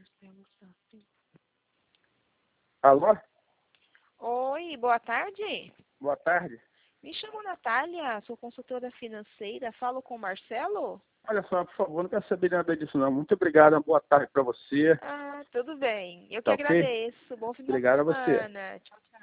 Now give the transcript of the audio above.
Alô? Oi, boa tarde. Boa tarde. Me chamo Natália, sou consultora financeira. Falo com o Marcelo? Olha só, por favor, não quero saber nada disso não. Muito obrigado, uma boa tarde para você. Ah, tudo bem. Eu que Tá ok? agradeço. Bom final de Obrigado a você. semana. Tchau, tchau.